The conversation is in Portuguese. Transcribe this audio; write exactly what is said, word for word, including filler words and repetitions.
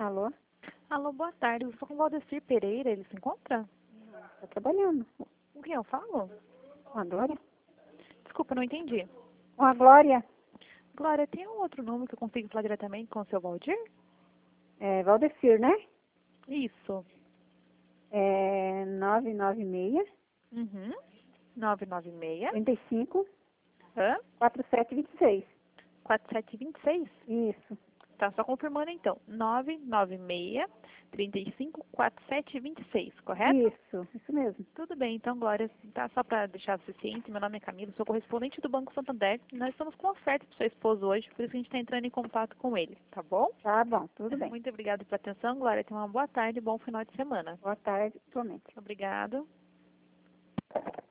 Alô? Alô, boa tarde. Eu estou com o Valdecir Pereira. Ele se encontra? Tá trabalhando. Com quem eu falo? Com a Glória? Desculpa, não entendi. Com a Glória? Glória, tem um outro nome que eu consigo falar diretamente com o seu Valdir? É Valdecir, né? Isso. É nove nove seis, Uhum. nove nove seis. trinta e cinco, Hã? quarenta e sete vinte e seis. quatro sete dois seis? Isso. Tá, só confirmando então. nove nove seis, trinta e cinco, quarenta e sete vinte e seis, correto? Isso, isso mesmo. Tudo bem, então, Glória, tá, só para deixar você ciente, meu nome é Camila, sou correspondente do Banco Santander. Nós estamos com uma oferta para o seu esposo hoje, por isso que a gente está entrando em contato com ele, tá bom? Tá bom, tudo bem. Muito obrigada pela atenção, Glória. Tenha uma boa tarde e bom final de semana. Boa tarde, igualmente. Obrigada.